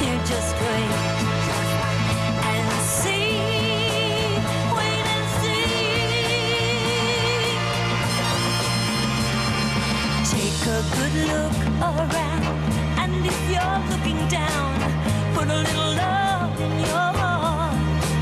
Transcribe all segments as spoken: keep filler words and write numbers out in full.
You just wait and see. Wait and see. Take a good look around, and if you're looking down, put a little love in your heart.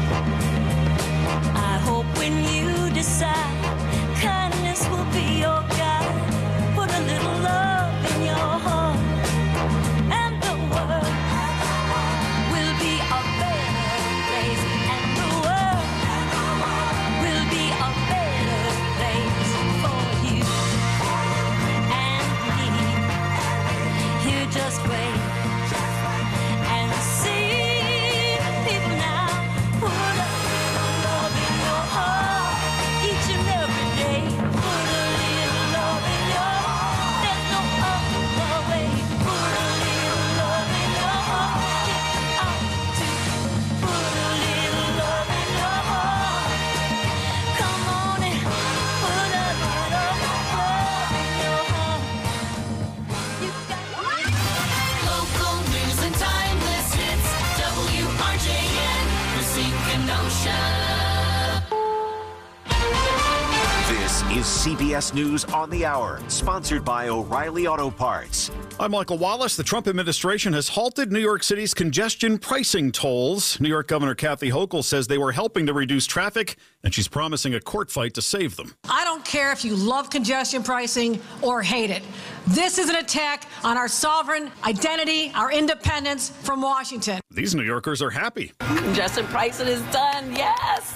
I hope when you decide, kindness will be your guide. Put a little love in your heart, and the world will be a better place. And the world will be a better place for you and me. You just wait and see. People now, put a little love in your heart each and every day. Put a little love in your heart. There's no other way. Put a little love in your heart. Get out to put a little love in your heart. Come on and put a little love in your heart. You got Local news and timeless hits. W R J N, Racine Kenosha. This is C B S News on the Hour, sponsored by O'Reilly Auto Parts. I'm Michael Wallace. The Trump administration has halted New York City's congestion pricing tolls. New York Governor Kathy Hochul says they were helping to reduce traffic, and she's promising a court fight to save them. I don't care if you love congestion pricing or hate it. This is an attack on our sovereign identity, our independence from Washington. These New Yorkers are happy. Congestion pricing is done, yes.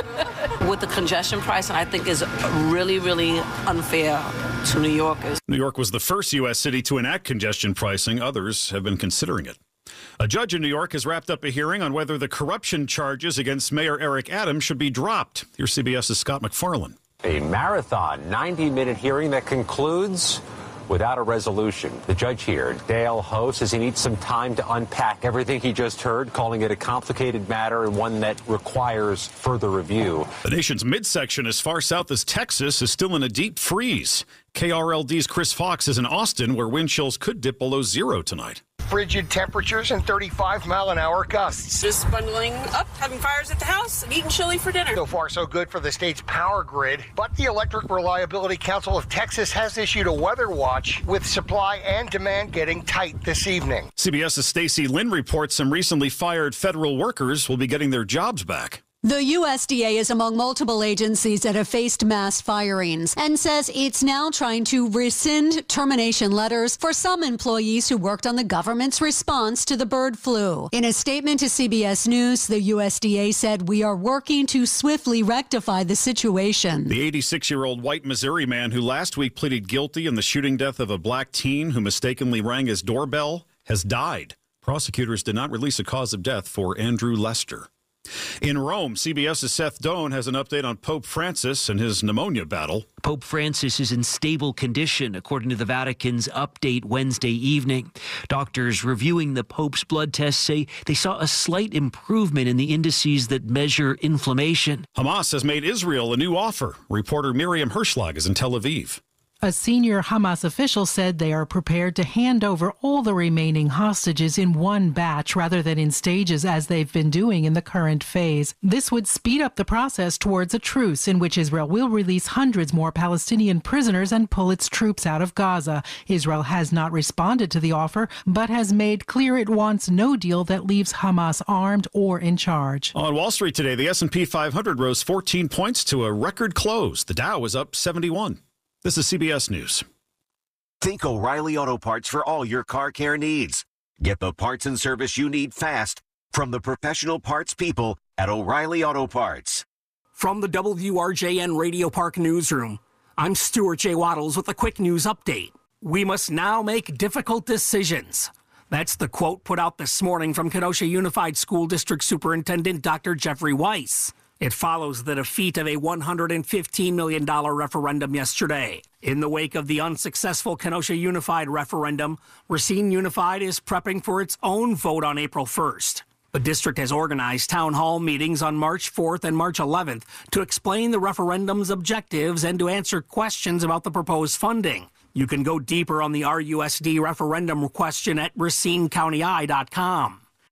With the congestion pricing, I think is really, really unfair to New Yorkers. New York was the first U S city to enact congestion pricing. Others have been considering it. A judge in New York has wrapped up a hearing on whether the corruption charges against Mayor Eric Adams should be dropped. Here's CBS's Scott McFarlane. A marathon ninety-minute hearing that concludes without a resolution. The judge here, Dale Ho, says he needs some time to unpack everything he just heard, calling it a complicated matter and one that requires further review. The nation's midsection as far south as Texas is still in a deep freeze. K R L D's Chris Fox is in Austin, where wind chills could dip below zero tonight. Frigid temperatures and thirty-five mile an hour gusts. Just bundling up, having fires at the house, and eating chili for dinner. So far, so good for the state's power grid. But the Electric Reliability Council of Texas has issued a weather watch with supply and demand getting tight this evening. CBS's Stacey Lynn reports some recently fired federal workers will be getting their jobs back. The U S D A is among multiple agencies that have faced mass firings and says it's now trying to rescind termination letters for some employees who worked on the government's response to the bird flu. In a statement to C B S News, the U S D A said, "We are working to swiftly rectify the situation." The eighty-six-year-old white Missouri man who last week pleaded guilty in the shooting death of a black teen who mistakenly rang his doorbell has died. Prosecutors did not release a cause of death for Andrew Lester. In Rome, CBS's Seth Doan has an update on Pope Francis and his pneumonia battle. Pope Francis is in stable condition, according to the Vatican's update Wednesday evening. Doctors reviewing the Pope's blood tests say they saw a slight improvement in the indices that measure inflammation. Hamas has made Israel a new offer. Reporter Miriam Herschlag is in Tel Aviv. A senior Hamas official said they are prepared to hand over all the remaining hostages in one batch rather than in stages as they've been doing in the current phase. This would speed up the process towards a truce in which Israel will release hundreds more Palestinian prisoners and pull its troops out of Gaza. Israel has not responded to the offer, but has made clear it wants no deal that leaves Hamas armed or in charge. On Wall Street today, the S and P five hundred rose fourteen points to a record close. The Dow was up seventy-one. This is C B S News. Think O'Reilly Auto Parts for all your car care needs. Get the parts and service you need fast from the professional parts people at O'Reilly Auto Parts. From the W R J N Radio Park Newsroom, I'm Stuart J. Waddles with a quick news update. We must now make difficult decisions. That's the quote put out this morning from Kenosha Unified School District Superintendent Doctor Jeffrey Weiss. It follows the defeat of a one hundred fifteen million dollars referendum yesterday. In the wake of the unsuccessful Kenosha Unified referendum, Racine Unified is prepping for its own vote on April first. The district has organized town hall meetings on March fourth and March eleventh to explain the referendum's objectives and to answer questions about the proposed funding. You can go deeper on the R U S D referendum question at racine county eye dot com.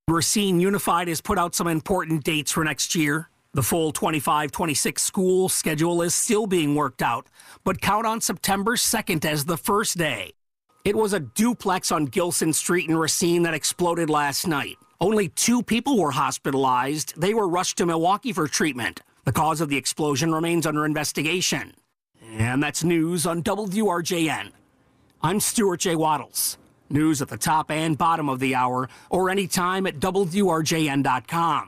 Racine Unified has put out some important dates for next year. The full twenty-five twenty-six school schedule is still being worked out, but count on September second as the first day. It was a duplex on Gilson Street in Racine that exploded last night. Only two people were hospitalized. They were rushed to Milwaukee for treatment. The cause of the explosion remains under investigation. And that's news on W R J N. I'm Stuart J. Waddles. News at the top and bottom of the hour, or anytime at W R J N dot com.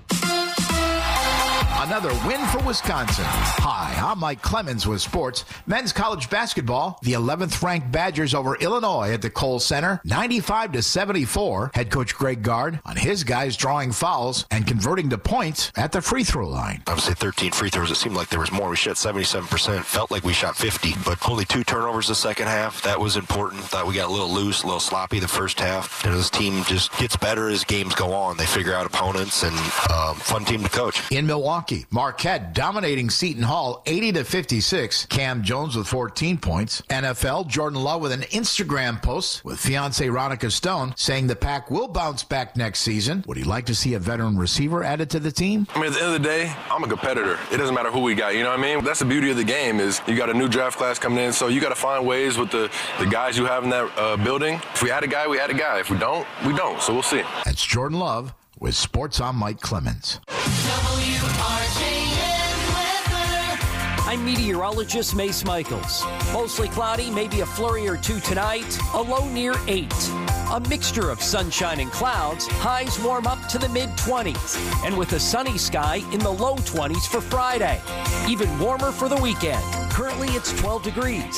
Another win for Wisconsin. Hi, I'm Mike Clemens with sports. Men's college basketball, the eleventh ranked Badgers over Illinois at the Kohl Center, ninety-five to seventy-four. Head coach Greg Gard on his guys drawing fouls and converting to points at the free throw line. Obviously thirteen free throws. It seemed like there was more. We shot seventy-seven percent. Felt like we shot fifty, but only two turnovers the second half. That was important. Thought we got a little loose, a little sloppy the first half. And this team just gets better as games go on. They figure out opponents, and um, fun team to coach. In Milwaukee, Marquette dominating Seton Hall eighty to fifty-six. Cam Jones with fourteen points. N F L, Jordan Love with an Instagram post with fiancée Ronica Stone saying the Pack will bounce back next season. Would he like to see a veteran receiver added to the team? I mean, at the end of the day, I'm a competitor. It doesn't matter who we got, you know what I mean? That's the beauty of the game is you got a new draft class coming in, so you got to find ways with the, the guys you have in that uh, building. If we had a guy, we had a guy. If we don't, we don't. So we'll see. That's Jordan Love with Sports on Mike Clemens. W R J N weather. I'm meteorologist Mace Michaels. Mostly cloudy, maybe a flurry or two tonight, a low near eight. A mixture of sunshine and clouds, highs warm up to the mid-twenties. And with a sunny sky in the low twenties for Friday. Even warmer for the weekend. Currently it's twelve degrees.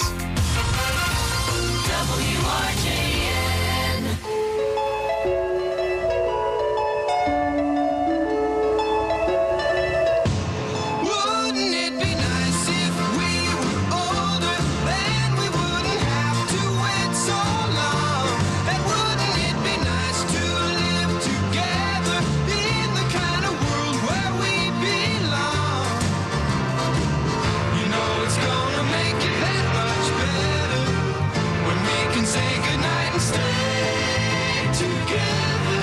W R J N. Wouldn't it be nice if we were older, then we wouldn't have to wait so long? And wouldn't it be nice to live together in the kind of world where we belong? You know it's gonna make it that much better when we can say goodnight and stay together.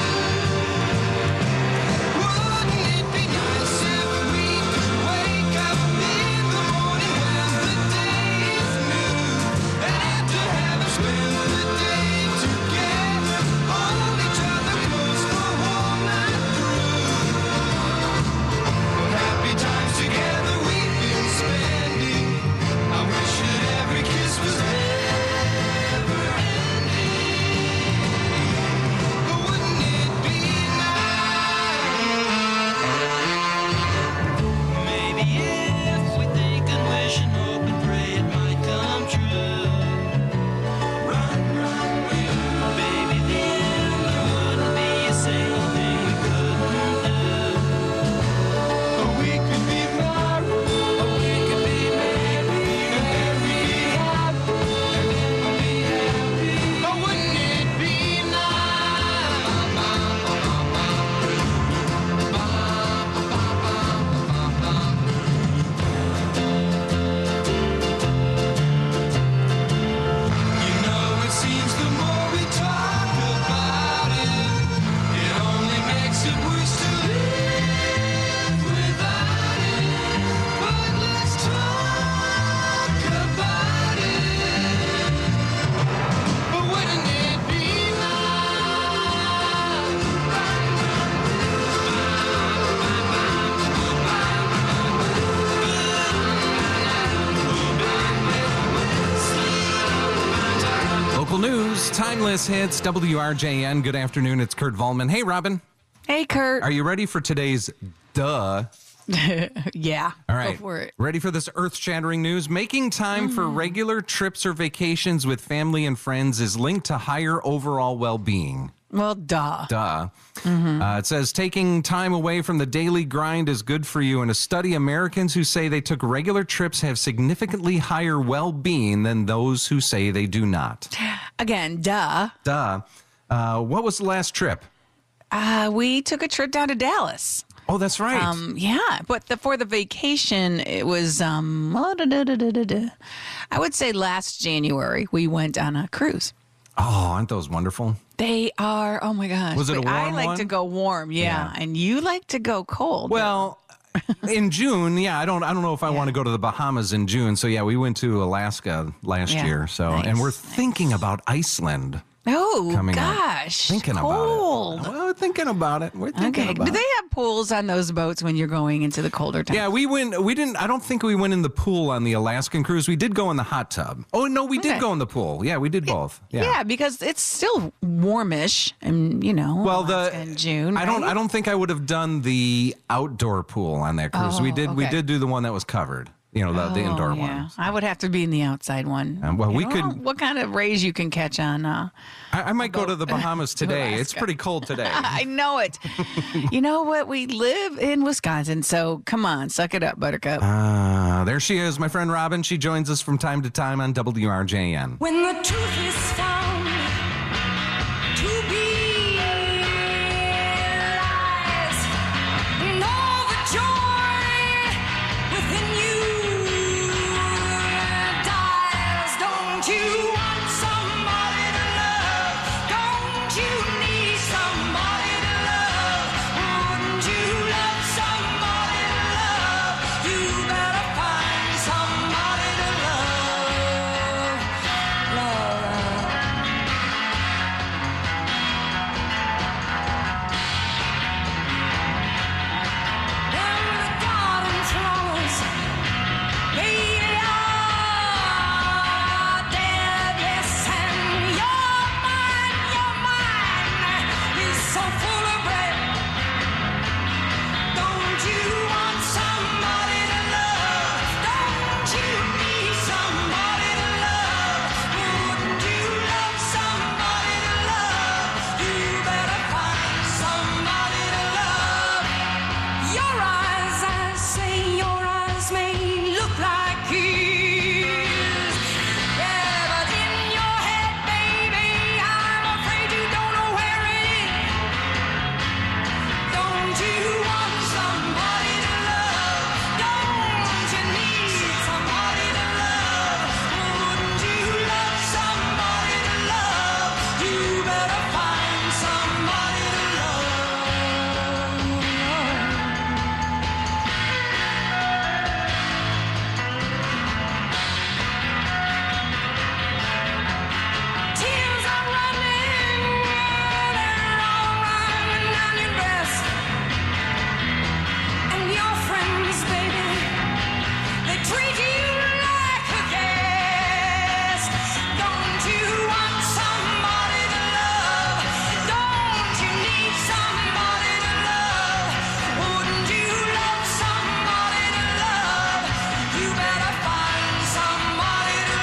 Wouldn't it be nice if we could wake up in the morning when the day is new, and after having spent the day together, hold each other close the whole night through? Happy times together we've been spending. I wish that every kiss was never ending. But wouldn't it be nice? Maybe if we think and wish and hope and pray it might come true. Run, run, you, baby, then there wouldn't be a single thing we couldn't do. Or we could be married, or we could be married, and then we'd be happy, and then we'd be happy. Or wouldn't it be You know, it seems the more we talk about it, it only makes it worse to live without it. But let's talk about it. But wouldn't it be Local news, timeless hits, W R J N. Good afternoon, it's Kurt Volman. Hey, Robin. Hey, Kurt. Are you ready for today's duh? Yeah. All right. Go for it. Ready for this earth-shattering news? Making time for regular trips or vacations with family and friends is linked to higher overall well-being. Well, duh. Duh. Uh, it says taking time away from the daily grind is good for you. In a study, Americans who say they took regular trips have significantly higher well-being than those who say they do not. Again, duh. Duh. Uh, what was the last trip? Uh, we took a trip down to Dallas. Oh, that's right. Um, yeah, but the, for the vacation, it was, um, oh, da, da, da, da, da, da. I would say last January, we went on a cruise. Oh, aren't those wonderful? They are. Oh my gosh. Was it a But I warm like one? to go warm, yeah. Yeah. And you like to go cold. Well, in June, yeah, I don't I don't know if I want to go to the Bahamas in June. So yeah, we went to Alaska last Yeah. year. So Nice, and we're thinking about Iceland. Oh coming up. gosh. Thinking cold. about it. Well, we're thinking about it. We're thinking Okay. about Do it. they have pools on those boats when you're going into the colder times? Yeah, we went. We didn't. I don't think we went in the pool on the Alaskan cruise. We did go in the hot tub. Oh no, we did Okay. go in the pool. Yeah, we did both. Yeah. Yeah, because it's still warmish, and you know, Well, Alaska the in June. I don't. right? I don't think I would have done the outdoor pool on that cruise. we Oh, did. We okay. did do the one that was covered. You know, the, the Oh, indoor yeah. one. I would have to be in the outside one. Um, well, we I don't could- know what kind of rays you can catch on. Uh, I, I might go to the Bahamas today. It's Alaska. pretty cold today. I know it. You know what? We live in Wisconsin, so come on, suck it up, Buttercup. Ah, there she is, my friend Robin. She joins us from time to time on W R J N. When the truth is found to be lies, and all the joy within you dies. Don't you want somebody to love? Don't you need somebody to love? Wouldn't you love somebody to love? You better find somebody to love. Love. When the garden flowers they are dead, yes, and your mind, your mind is so full of red. Don't you want somebody to love? Don't you need somebody to love? Wouldn't you love somebody to love? You better find somebody to love. Your eyes, I say, your eyes may look like his. Yeah, but in your head, baby, I'm afraid you don't know where it is. Don't you want somebody to love? Don't you need somebody to love? Wouldn't you love somebody to love? You better find somebody to love. Tears are running, they're all running down your breast. And your friends, baby, they treat you like a guest. Don't you want somebody to love? Don't you need somebody to love? Wouldn't you love somebody to love? You better find somebody to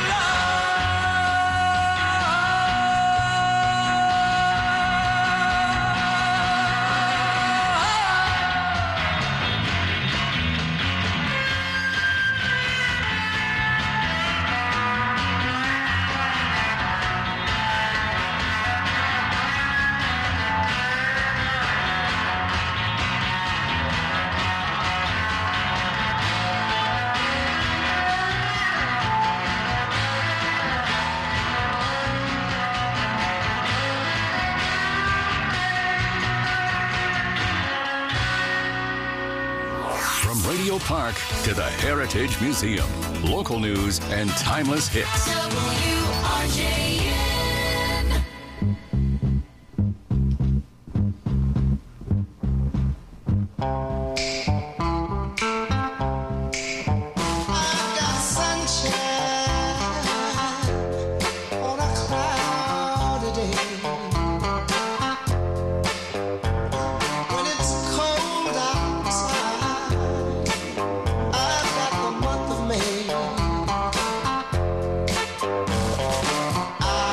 From Radio Park to the Heritage Museum, local news and timeless hits. W R J N. I've got sunshine on a cloudy day. When it's cold outside, I've got the month of May.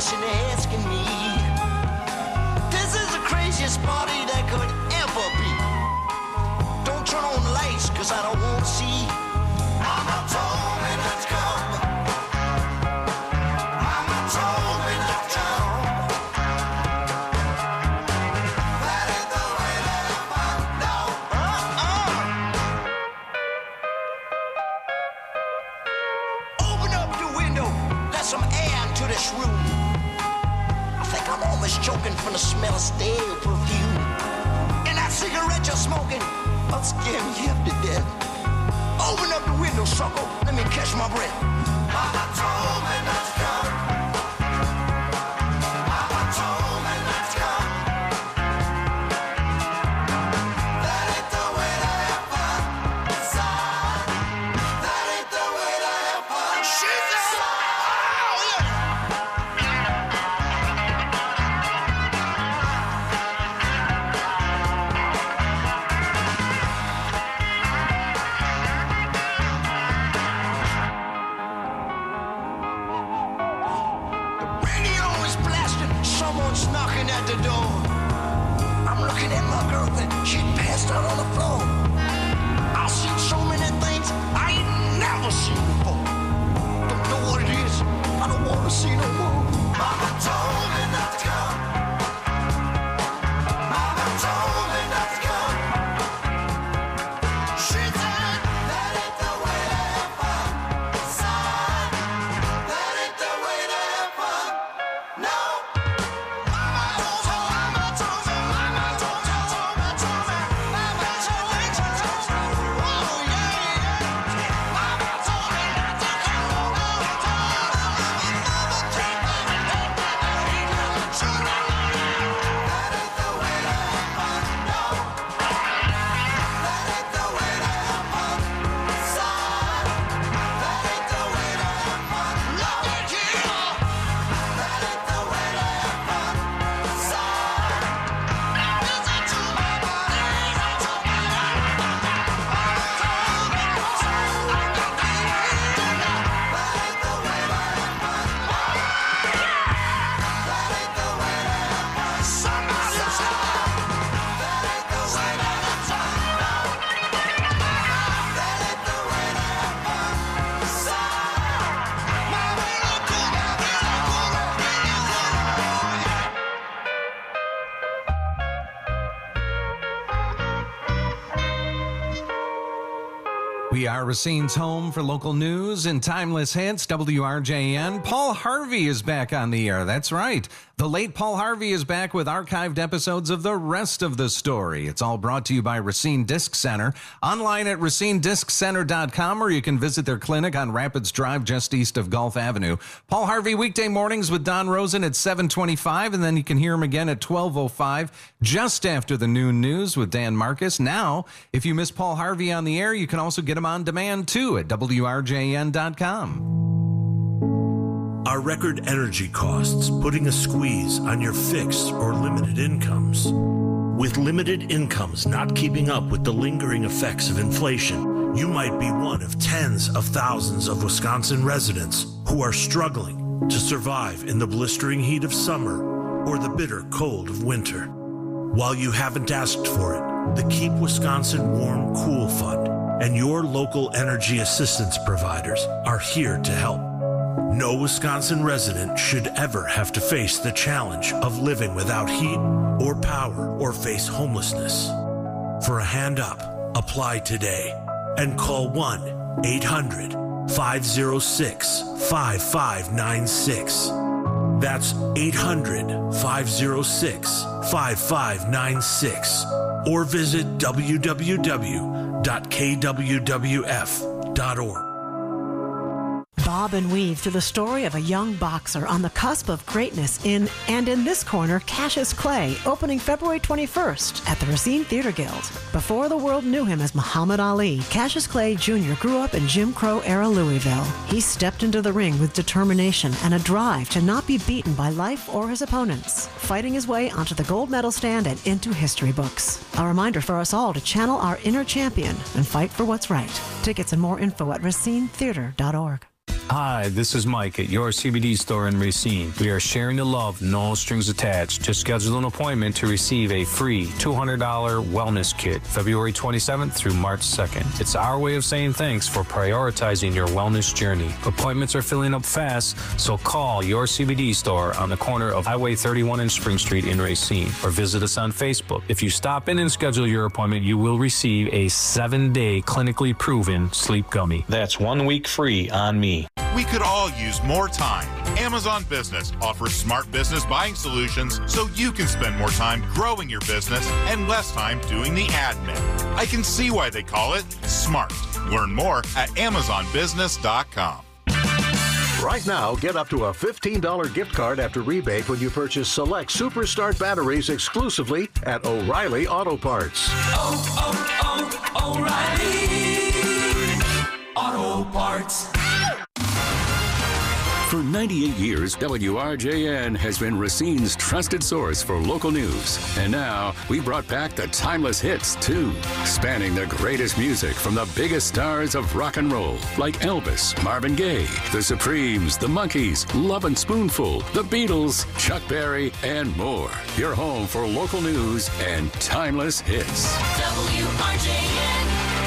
question they're asking me. This is the craziest party that could ever be. Don't turn on the lights, cause I don't want to see. Mama told me not to come. Mama told me not to come. That ain't the way that I find out. Uh-uh. Open up the window, let some air into this room. I think I'm almost choking from the smell of stale perfume. And that cigarette you're smoking, I'll scare me up to death. Open up the window, sucker. Let me catch my breath. Mama told me not to come. Mama told me not to come. That ain't the way to have fun. Son, that ain't the way to have fun. She said, oh, yeah. Radio is blasting. Someone's knocking at the door. I'm looking at my girlfriend. She passed out on the floor. I've seen so many things I ain't never seen before. Don't know what it is. I don't want to see no more. Mama told me not to come. Mama told me not to come. She said that ain't the way to have fun. Son, that ain't the way to have fun. No. Mama told me, mama told me, mama told me, told me, told me, mama told me, told me, told me. Oh yeah, yeah. Mama told me not to come. Mama told me, mama told me, mama told me. That ain't the way to have fun. No. That ain't the way to have fun. Son, that ain't the way to have fun. Look at here. That ain't the way to have fun. Son, listen to my body. Listen to my life. Mama told me not to. I got the idea. That ain't the way to have fun. That ain't the way to have fun. Somebody say that ain't the way to have fun. That ain't the way to have fun. Son, my little cool, my little cool, my little cool. We are Racine's home for local news and timeless hits. W R J N. Paul Harvey is back on the air. That's right. The late Paul Harvey is back with archived episodes of the rest of the story. It's all brought to you by Racine Disc Center. Online at racine disc center dot com, or you can visit their clinic on Rapids Drive just east of Gulf Avenue. Paul Harvey weekday mornings with Don Rosen at seven twenty-five, and then you can hear him again at twelve oh five just after the noon news with Dan Marcus. Now, if you miss Paul Harvey on the air, you can also get him on demand too at W R J N dot com. Are record energy costs putting a squeeze on your fixed or limited incomes? With limited incomes not keeping up with the lingering effects of inflation, you might be one of tens of thousands of Wisconsin residents who are struggling to survive in the blistering heat of summer or the bitter cold of winter. While you haven't asked for it, the Keep Wisconsin Warm Cool Fund and your local energy assistance providers are here to help. No Wisconsin resident should ever have to face the challenge of living without heat or power or face homelessness. For a hand up, apply today and call one eight hundred five oh six five five nine six. That's eight hundred five oh six five five nine six. Or visit w w w dot k w w f dot org. Bob and weave through the story of a young boxer on the cusp of greatness in And in This Corner, Cassius Clay, opening February twenty-first at the Racine Theater Guild. Before the world knew him as Muhammad Ali, Cassius Clay Junior grew up in Jim Crow-era Louisville. He stepped into the ring with determination and a drive to not be beaten by life or his opponents, fighting his way onto the gold medal stand and into history books. A reminder for us all to channel our inner champion and fight for what's right. Tickets and more info at racine theater dot org. Hi, this is Mike at your C B D store in Racine. We are sharing the love, no strings attached. Just schedule an appointment to receive a free two hundred dollars wellness kit, February twenty-seventh through March second. It's our way of saying thanks for prioritizing your wellness journey. Appointments are filling up fast, so call your C B D store on the corner of Highway thirty-one and Spring Street in Racine, or visit us on Facebook. If you stop in and schedule your appointment, you will receive a seven-day clinically proven sleep gummy. That's one week free on me. We could all use more time. Amazon Business offers smart business buying solutions so you can spend more time growing your business and less time doing the admin. I can see why they call it smart. Learn more at amazon business dot com. Right now, get up to a fifteen dollars gift card after rebate when you purchase select Superstart batteries exclusively at O'Reilly Auto Parts. Oh, oh, oh, O'Reilly Auto Parts. For ninety-eight years, W R J N has been Racine's trusted source for local news. And now, we brought back the timeless hits, too, spanning the greatest music from the biggest stars of rock and roll, like Elvis, Marvin Gaye, The Supremes, The Monkees, Love and Spoonful, The Beatles, Chuck Berry, and more. Your home for local news and timeless hits. W R J N.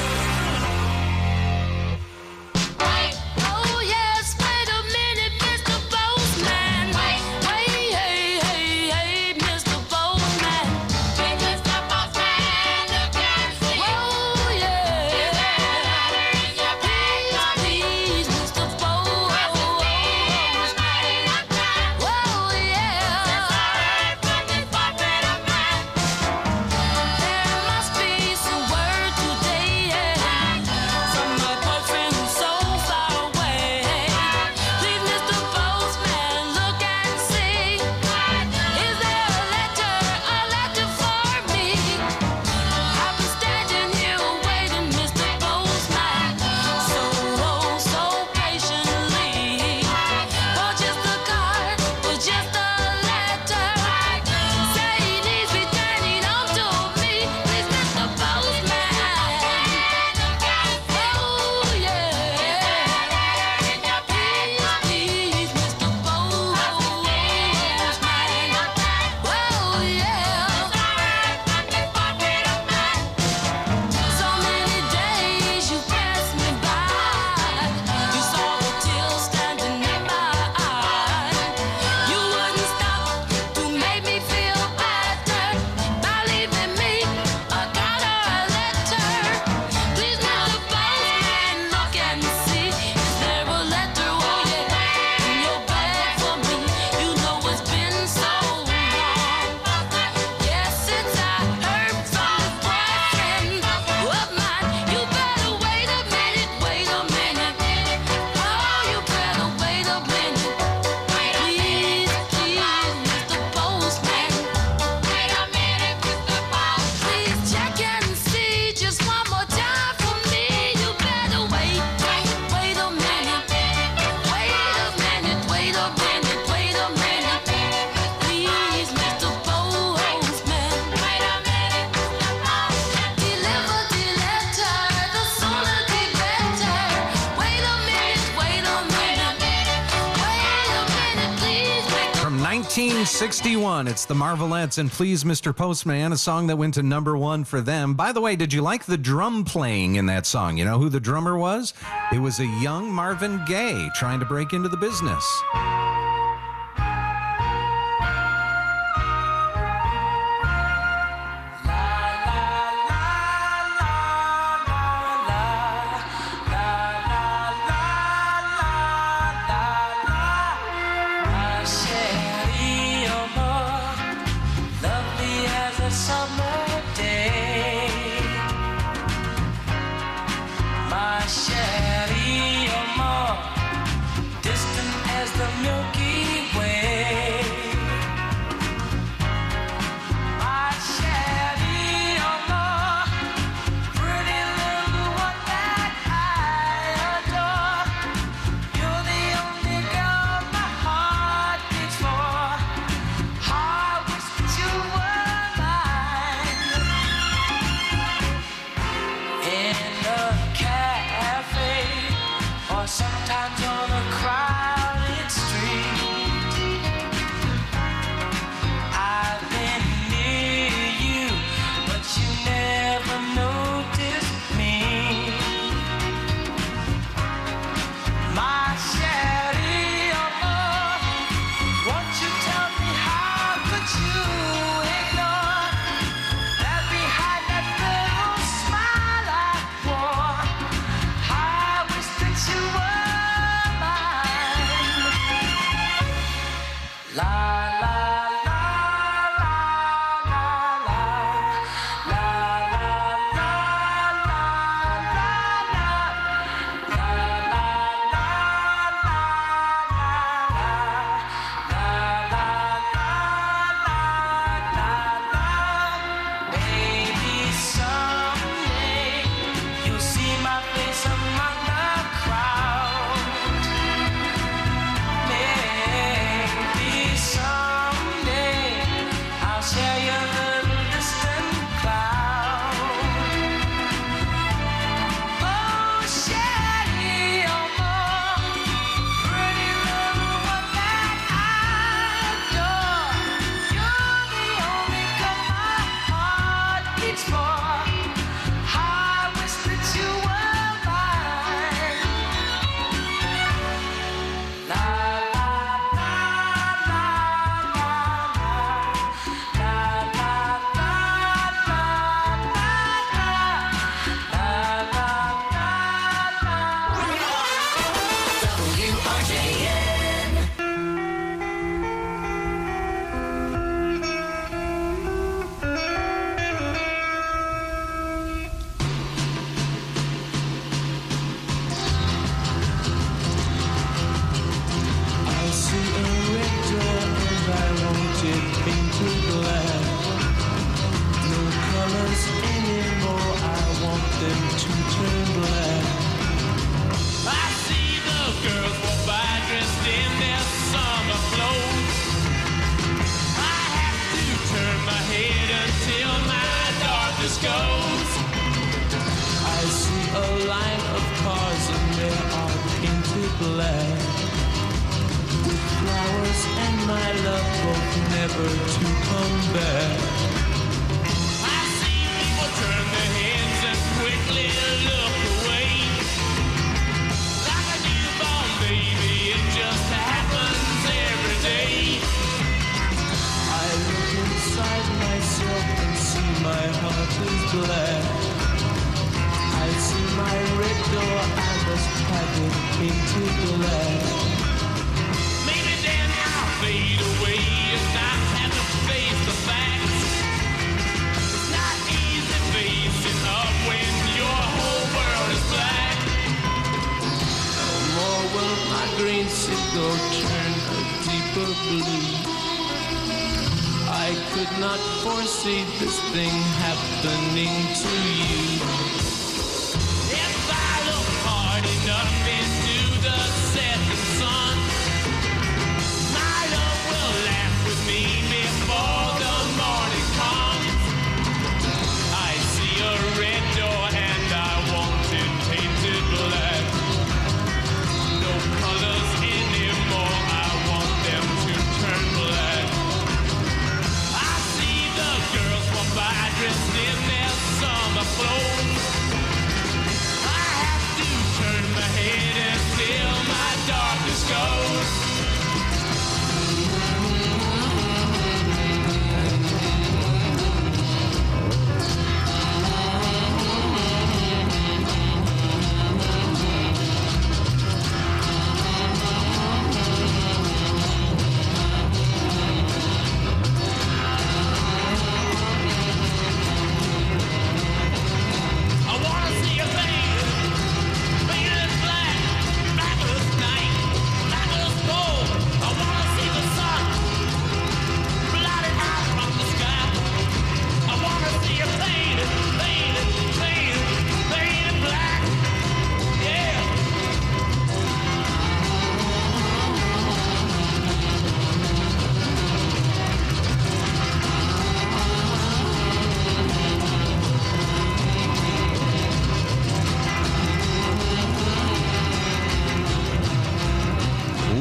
nineteen sixty-one, it's the Marvelettes and Please Mister Postman, a song that went to number one for them. By the way, did you like the drum playing in that song? You know who the drummer was? It was a young Marvin Gaye trying to break into the business. The sometimes on a crowded street. I've been near you, but you never noticed me. My Sherry, oh, oh, won't you tell me how could you ignore that behind that little smile I wore? I wish that you were mine. La la la la la la la la Baby, someday you'll see my face among the crowd. Maybe someday I'll share your little distant cloud. Oh, Sherry, oh, oh, pretty little one that I adore. You're the only girl my heart beats for. I wish that you were mine. La la la la la la la W R J N. I see a red door and I want it painted black. No colors anymore, I want them to turn black. I see the girls walk by dressed in their summer clothes. I have to turn my head until my darkness goes. I see a line of cars and they are painted black, with flowers and my love both never to come back. I see people turn their heads and quickly look away. Like a newborn baby, it just happens every day. I look inside myself and see my heart is black. I see my red door, I must have it painted black. Maybe then I'll fade away and not have to face the facts. It's not easy facing up when your whole world is black. No more will my green signal turn a deeper blue. I could not foresee this thing happening to you. If I look hard enough into the setting sun, my love will laugh with me before the morning comes. I see a red door and I want it painted black. No colors anymore, I want them to turn black. I see the girls walk by dressed in their summer clothes.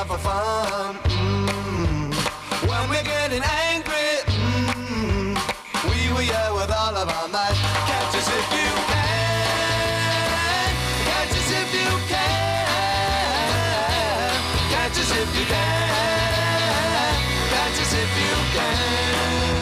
out for fun. Mm. When we're getting angry, mm, we will yell with all of our might. Catch us if you can. Catch us if you can. Catch us if you can. Catch us if you can.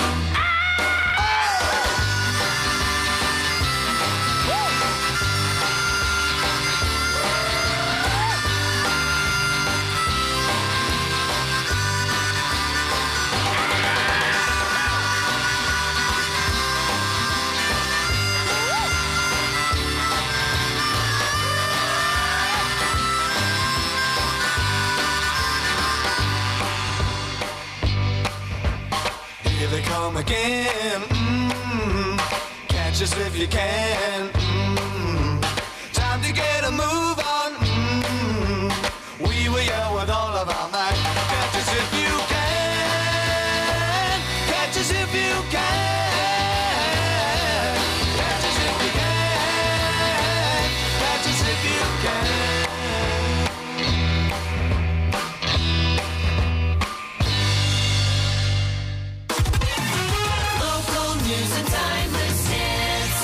Here they come again. Mm-hmm. Catch us if you can. Mm-hmm. Time to get a move on. Mm-hmm. We will yell with all of our might. Catch us if you can. Catch us if you can. Catch us if you can. Catch us if you can. Local news and timeless hits.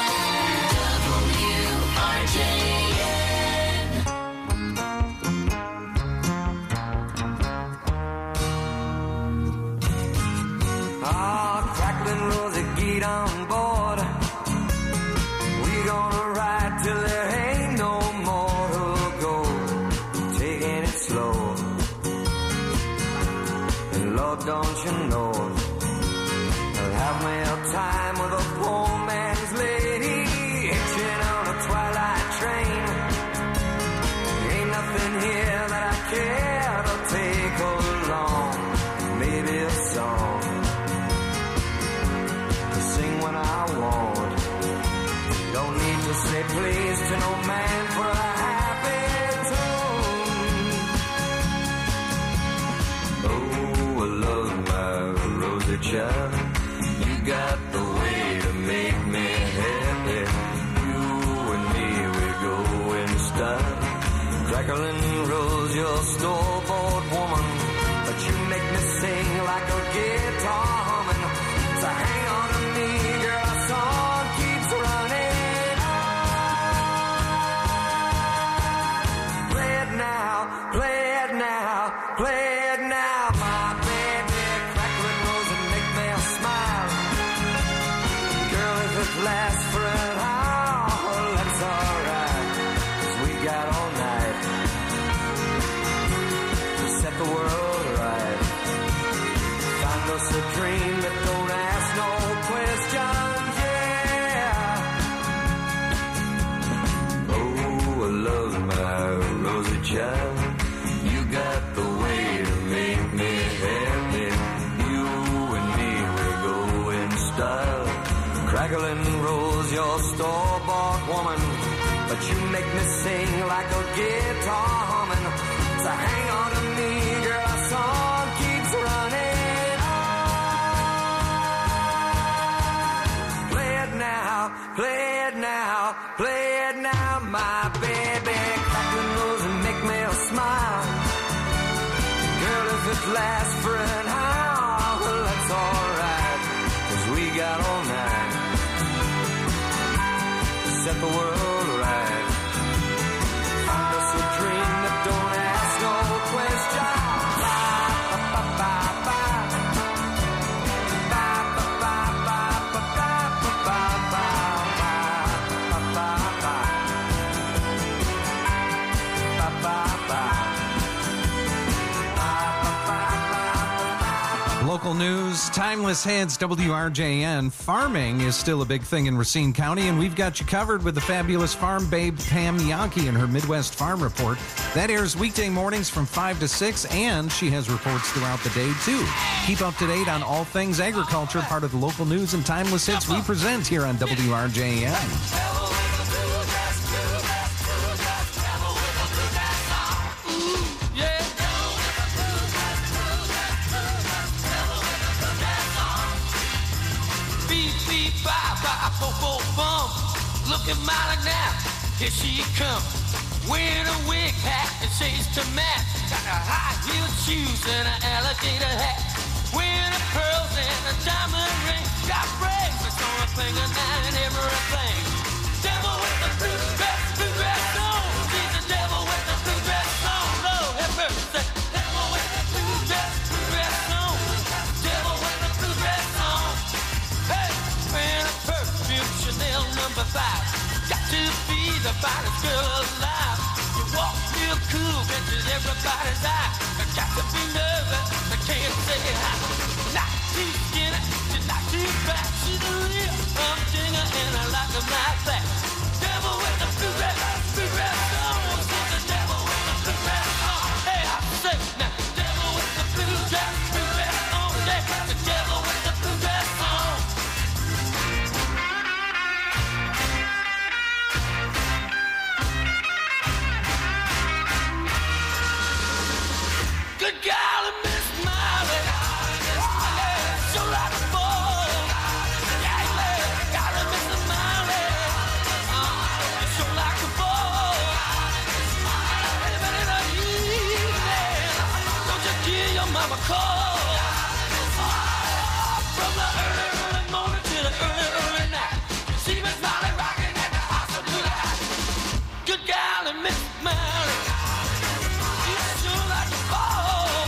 W R J N. Ah, crackling Rosie, get on board. We gonna ride till there ain't no more to go. Taking it slow. And Lord, don't you know, I'll have me a time with a poor man's lady, hitching on a twilight train. Ain't nothing here that I care to take along. Maybe a song to sing when I want. Don't need to say please to no man for a happy tune. Oh, I love my Rosie child. You got the way to make me happy. You and me, we go in style. Crackling rose, your store-bought woman, but you make me sing like a guitar humming. So hang on to me, girl, our song keeps running on. Play it now, play it now, play it now, my baby. Crackling rose and make me smile. Girl, if it lasts for an hour, that's alright, 'cause we got all night to set the world right. Find us a dream that don't ask no questions, yeah. Oh, I love my Rosie child. You got the way to make me happy. You and me, we go in style. Crackling rose, your store-bought woman, but you make me sing like a guitar humming. So hang on to me, girl, our song keeps running on. Play it now, play it now, play it now, my baby. Crackling rose and make me smile. Girl, if it lasts for an hour, well, that's alright, 'cause we got all night to set the world right. Find us a dream that don't ask no questions. Ba, ba, ba, ba, ba. Ba, ba, ba, ba, ba, ba, ba, ba, ba, ba, ba, ba. Ba, ba, ba. Local news, timeless hits, W R J N. Farming is still a big thing in Racine County, and we've got you covered with the fabulous farm babe Pam Yankee and her Midwest Farm Report. That airs weekday mornings from five to six, and she has reports throughout the day, too. Keep up to date on all things agriculture, part of the local news and timeless hits we present here on W R J N. Looking mighty now, here she comes. Wearing a wig hat and shades to match. Got a high-heeled shoes and an alligator hat. Wearing a pearls and a diamond ring. Got bracelets on her finger, nine everything. Devil with the blue dress, blue dress on. She's the devil with the blue dress on. Lord have mercy. Devil with the blue dress, blue dress on. Devil with the blue dress on. Hey, wearing a perfume, Chanel number five. Got to be the finest girl alive. You walk real cool, catches everybody's eye. Got to be nervous, I can't say hi. Not too skinny, she's not too fat. She's a real humdinger and I like them like that. Devil with the blue dress, blue dress on. She's the devil with the blue dress on. Hey, I say now, devil with the blue dress, blue dress on. Yeah, the devil with the blue dress on. Good golly, Miss Molly. Yeah, so like a ball. Yeah, yeah, golly, Miss Molly. Uh, so like a ball. Anybody in the evening, don't you give your mama a call. Uh, from the early, early morning to the early, early night. See Miss Molly rocking at the house of blue light. Good golly, Miss Molly. You sure like a ball.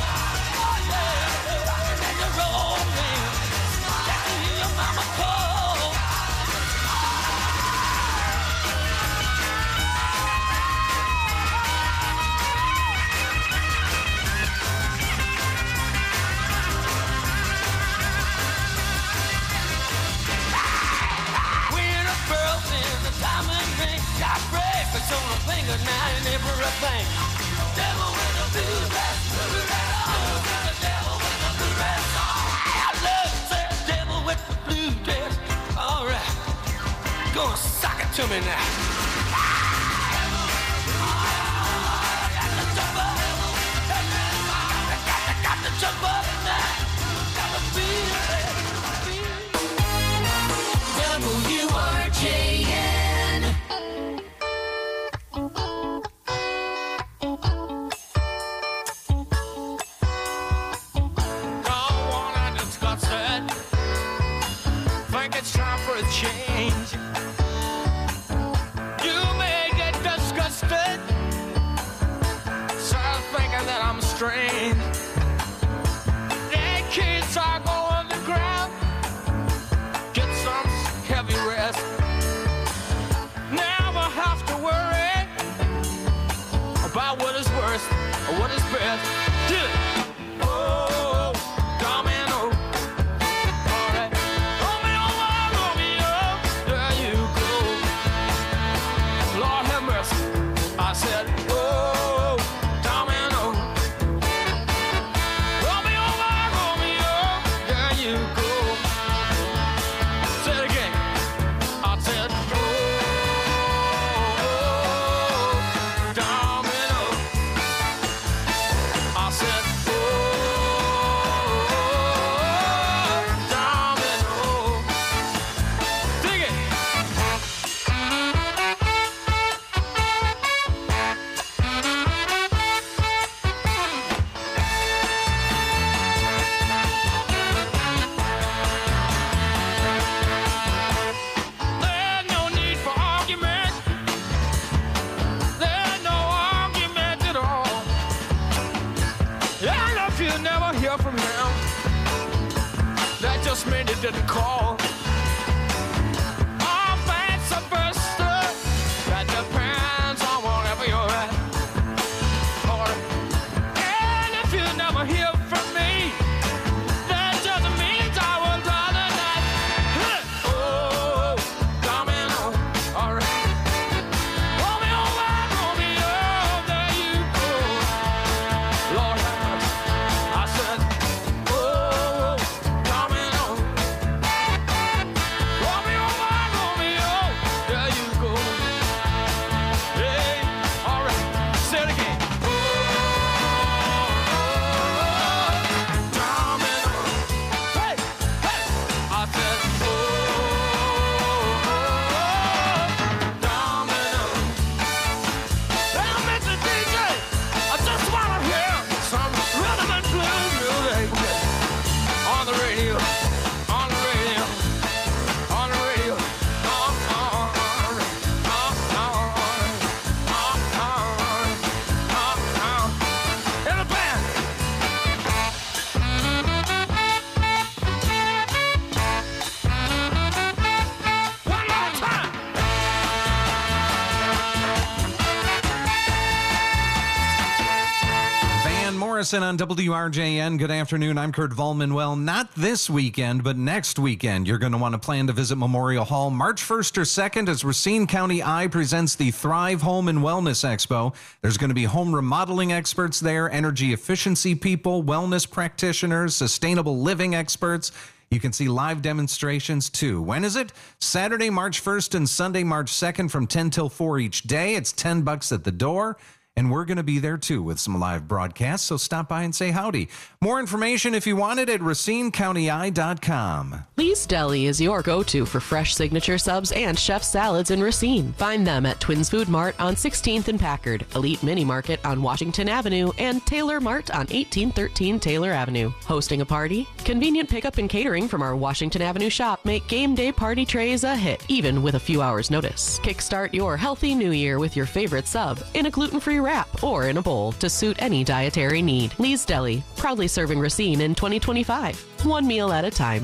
On a finger, nine everything. Devil with a blue dress, blue dress on. The devil with the blue dress on. I love that devil with the blue dress. All right, gonna sock it to me now. Got to jump up, got to jump up now. Got to feel it. W R J N. Change. You may get disgusted, start thinking that I'm strange. Dead kids are going to ground. Get some heavy rest. Never have to worry about what is worst or what is best. Do it. Oh, domino. I said, oh, domino. Romeo, my Romeo, there you go. Say it again. I said, oh, domino. I said, oh, domino. Dig it. From him, that just meant he didn't call. All facts are buster. That depends on whatever you're at. Or, and if you never hear from me, that just means I would rather not. Oh, domino, all right. Romeo, my Romeo, there you go. Lord have mercy. I said, oh, domino. Morrison on W R J N. Good afternoon. I'm Kurt Volman. Well, not this weekend, but next weekend, you're going to want to plan to visit Memorial Hall March first or second as Racine County Eye presents the Thrive Home and Wellness Expo. There's going to be home remodeling experts there, energy efficiency people, wellness practitioners, sustainable living experts. You can see live demonstrations, too. When is it? Saturday, March first and Sunday, March second from ten till four each day. It's ten bucks at the door. And we're going to be there, too, with some live broadcasts, so stop by and say howdy. More information, if you want it, at racine county eye dot com. Lee's Deli is your go-to for fresh signature subs and chef salads in Racine. Find them at Twins Food Mart on sixteenth and Packard, Elite Mini Market on Washington Avenue, and Taylor Mart on eighteen thirteen Taylor Avenue. Hosting a party? Convenient pickup and catering from our Washington Avenue shop make game day party trays a hit, even with a few hours' notice. Kickstart your healthy new year with your favorite sub in a gluten-free wrap or in a bowl to suit any dietary need. Lee's Deli, proudly serving Racine in twenty twenty-five. One meal at a time.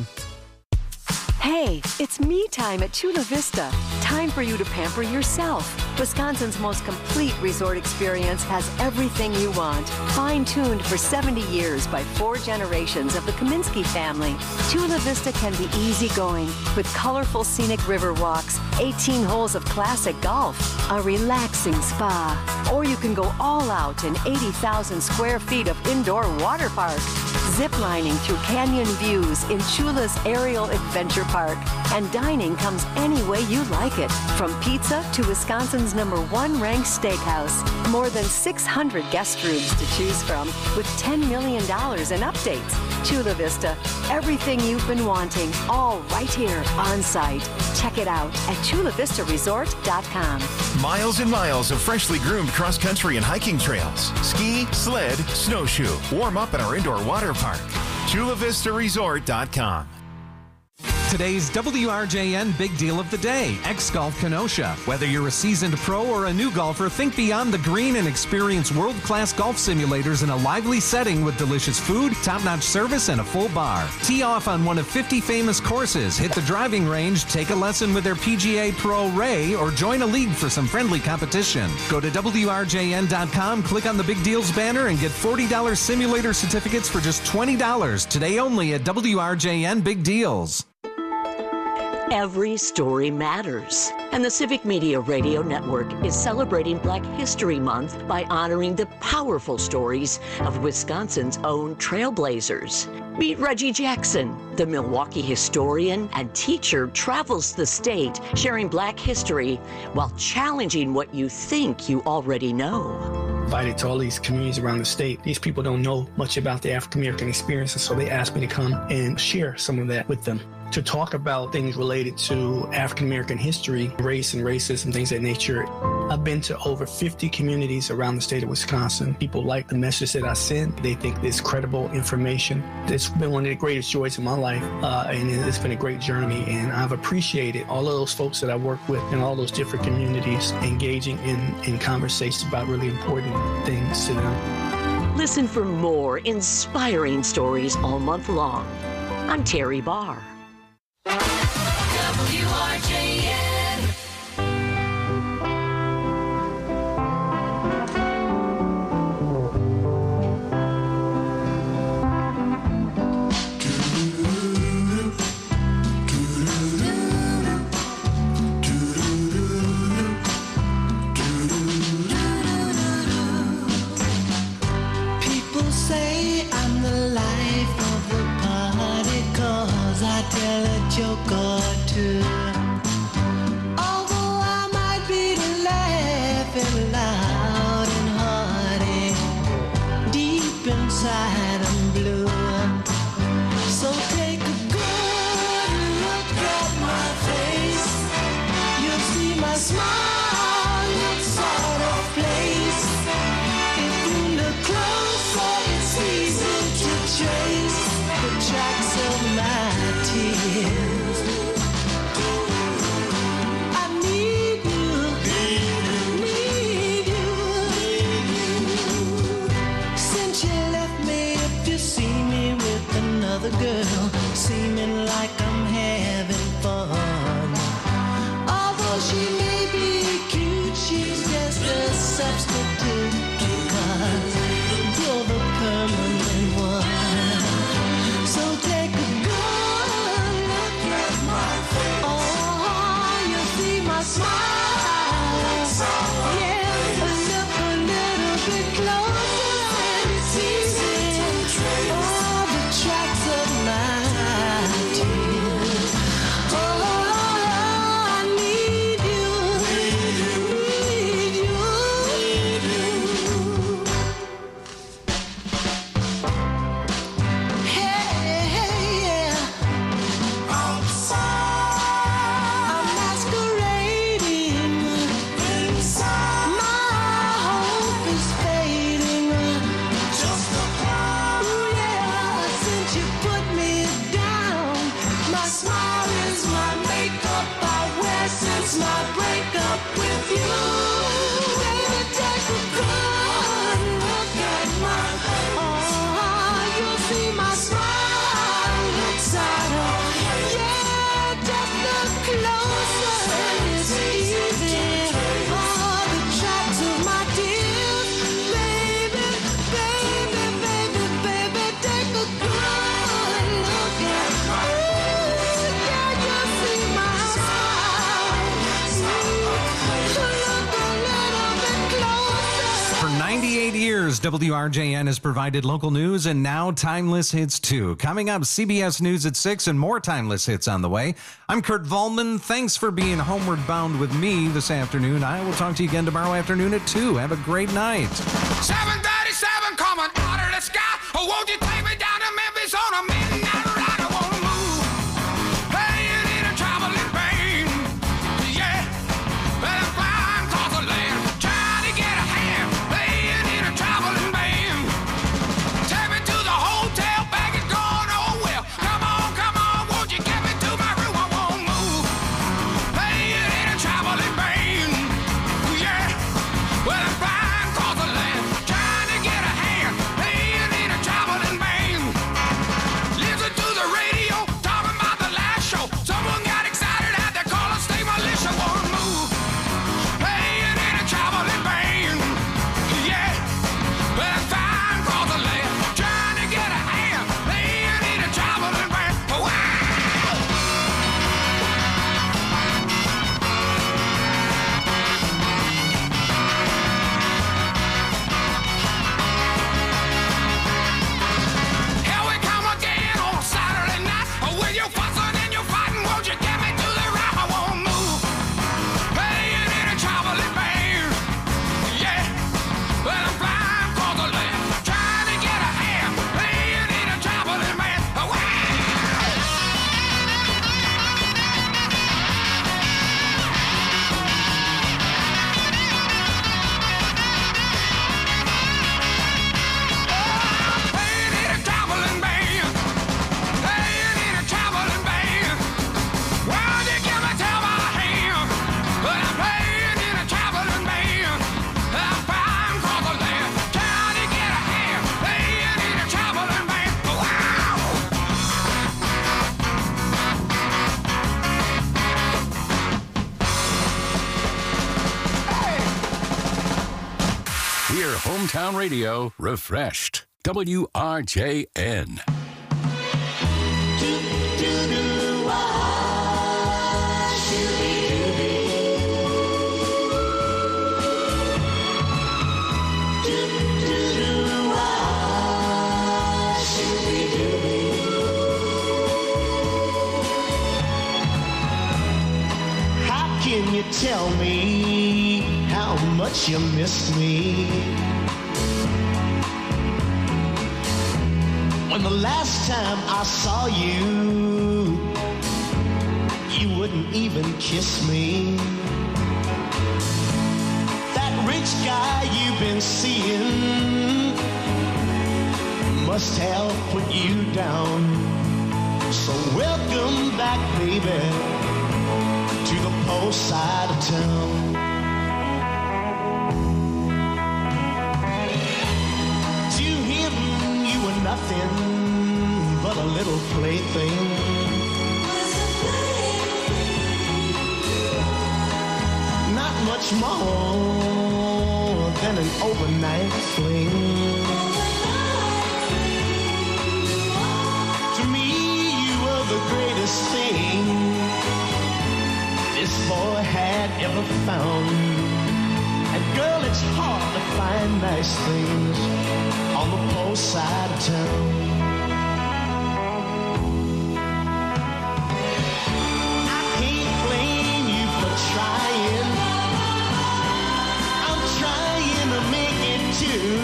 Hey, it's me time at Chula Vista. Time for you to pamper yourself. Wisconsin's most complete resort experience has everything you want. Fine-tuned for seventy years by four generations of the Kaminsky family. Chula Vista can be easygoing with colorful scenic river walks, eighteen holes of classic golf, a relaxing spa. Or you can go all out in eighty thousand square feet of indoor water park. Ziplining through canyon views in Chula's Aerial Adventure Park. And dining comes any way you like it. From pizza to Wisconsin's number one ranked steakhouse. More than six hundred guest rooms to choose from with ten million dollars in updates. Chula Vista, everything you've been wanting, all right here on site. Check it out at chula vista resort dot com. Miles and miles of freshly groomed cross-country and hiking trails. Ski, sled, snowshoe. Warm up at our indoor water park. chula vista resort dot com. Today's W R J N Big Deal of the Day, X-Golf Kenosha. Whether you're a seasoned pro or a new golfer, think beyond the green and experience world-class golf simulators in a lively setting with delicious food, top-notch service, and a full bar. Tee off on one of fifty famous courses, hit the driving range, take a lesson with their P G A pro Ray, or join a league for some friendly competition. Go to W R J N dot com, click on the Big Deals banner, and get forty dollars simulator certificates for just twenty dollars. Today only at W R J N Big Deals. Every story matters. And the Civic Media Radio Network is celebrating Black History Month by honoring the powerful stories of Wisconsin's own trailblazers. Meet Reggie Jackson, the Milwaukee historian and teacher, travels the state sharing Black history while challenging what you think you already know. Invited to all these communities around the state. These people don't know much about the African American experience, and so they asked me to come and share some of that with them. To talk about things related to African American history, race and racism, things of that nature. I've been to over fifty communities around the state of Wisconsin. People like the message that I send. They think it's credible information. It's been one of the greatest joys of my life, uh, and it's been a great journey. And I've appreciated all of those folks that I work with in all those different communities engaging in, in conversations about really important things to them. Listen for more inspiring stories all month long. I'm Terry Barr. W R J N. People say I'm the life of the party 'cause I tell a joke or two. Although I might be laughing loud and hearty, deep inside I'm blue. So take a good look at my face. You'll see my smile looks sort of place. If you look closer, it's easy to trace the tracks of my tears. I need you, need you. Since you left me, if you see me with another girl, seeming like I'm having fun. Although she may be cute, she's just a substitute because you're the permanent years, W R J N has provided local news and now timeless hits too. Coming up, C B S News at six and more timeless hits on the way. I'm Kurt Volman. Thanks for being homeward bound with me this afternoon. I will talk to you again tomorrow afternoon at two. Have a great night. seven thirty-seven coming out of the sky. Oh, won't you take me down to Memphis on a midnight ride? I wanna move, playing in a traveling band. Yeah, well, I'm flying across the land, trying to get a hand, playing in a traveling band. Take me to the hotel, bag is going, oh well. Come on, come on, won't you get me to my room? I wanna move, playing in a traveling band. Yeah, well, I'm flying across the land, trying to get a hand, playing in a traveling band. Listen to the radio, talking about the last show. Someone got excited, had to call and stay militia. Wanna move, playing in a traveling band. Yeah, well, I'm flying across the land, trying to get a hand, playing in a traveling band. Wow! Here we come again on Saturday night. With your fussing and your fighting, won't you get me to the right? I won't move, playing in a traveling band. Yeah, well, I'm flying across the land, trying to get a hand, playing in a traveling band. Wow! Playing in a traveling band, playing in a traveling band. Why'd you give me till my hand? But I'm playing in a traveling band. I'm flying across the land, trying to get a hand, playing in a traveling band. Wow! Hear hometown radio refreshed. W R J N. How can you tell me how much you miss me? When the last time I saw you, you wouldn't even kiss me. That rich guy you've been seeing must have put you down. So welcome back, baby, to the post side of town. To him, you were nothing but a little plaything. Not much more than an overnight fling. To me, you were the greatest thing this boy had ever found. And girl, it's hard to find nice things on the post side of town. I can't blame you for trying. I'm trying to make it too.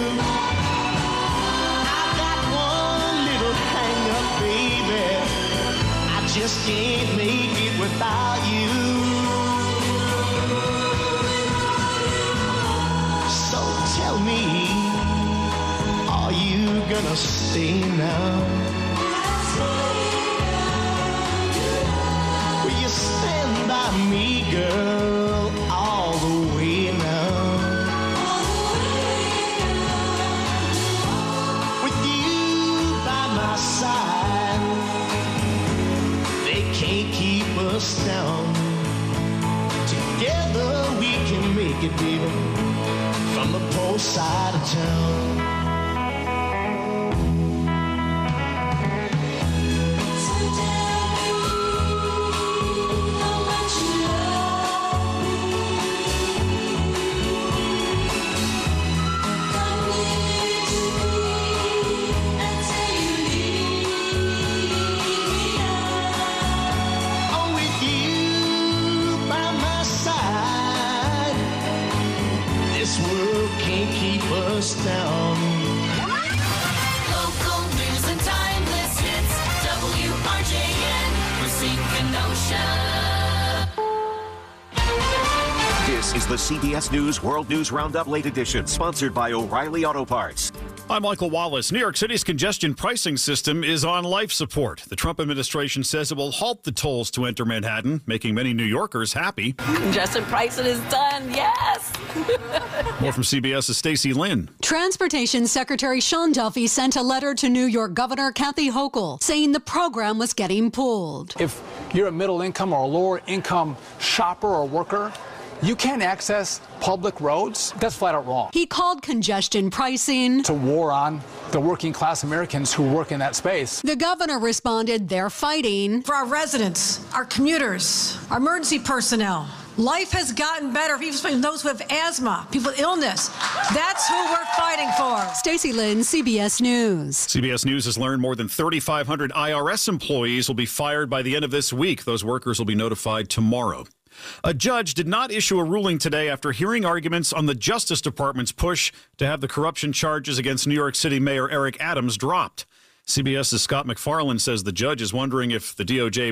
I've got one little hang up, baby. I just can't make it without you. So tell me, are you gonna stay now? Will you stand by me, girl, all the way now? With you by my side, they can't keep us down. Together we can make it, baby, from the post side of town. This world can't keep us down. Local news and timeless hits. W R J N, Racine, Kenosha. This is the C B S News World News Roundup Late Edition, sponsored by O'Reilly Auto Parts. I'm Michael Wallace. New York City's congestion pricing system is on life support. The Trump administration says it will halt the tolls to enter Manhattan, making many New Yorkers happy. Congestion pricing is done, yes. More from CBS's Stacey Lynn. Transportation Secretary Sean Duffy sent a letter to New York Governor Kathy Hochul saying the program was getting pulled. If you're a middle income or a lower income shopper or worker, you can't access public roads. That's flat out wrong. He called congestion pricing It's a war on the working class Americans who work in that space. The governor responded they're fighting for our residents, our commuters, our emergency personnel. Life has gotten better, even those who have asthma, people with illness. That's who we're fighting for. Stacey Lynn, C B S News. C B S News has learned more than thirty-five hundred I R S employees will be fired by the end of this week. Those workers will be notified tomorrow. A judge did not issue a ruling today after hearing arguments on the Justice Department's push to have the corruption charges against New York City Mayor Eric Adams dropped. CBS's Scott MacFarlane says the judge is wondering if the D O J